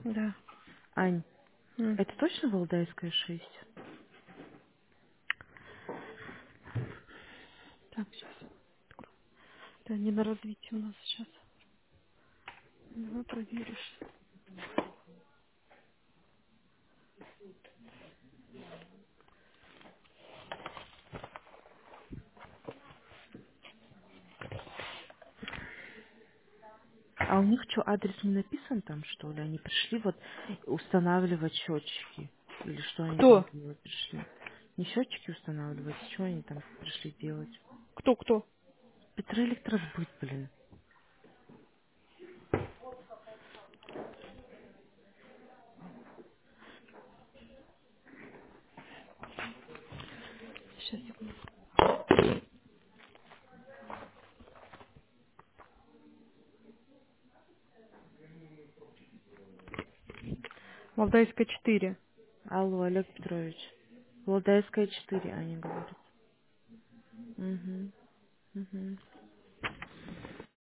Да. Ань, М. это точно Валдайская 6? Так, сейчас. Да, не на развитие у нас сейчас. Давай проверишь. А у них что, адрес не написан там, что ли? Они пришли вот устанавливать счетчики. Или что они там Кто? делать пришли? Не счетчики устанавливать, что они там пришли делать? Кто? Петроэлектросбыт, блин. Сейчас, секунду. Валдайская 4. Алло, Олег Петрович. Валдайская 4, Аня говорит. Угу. Угу.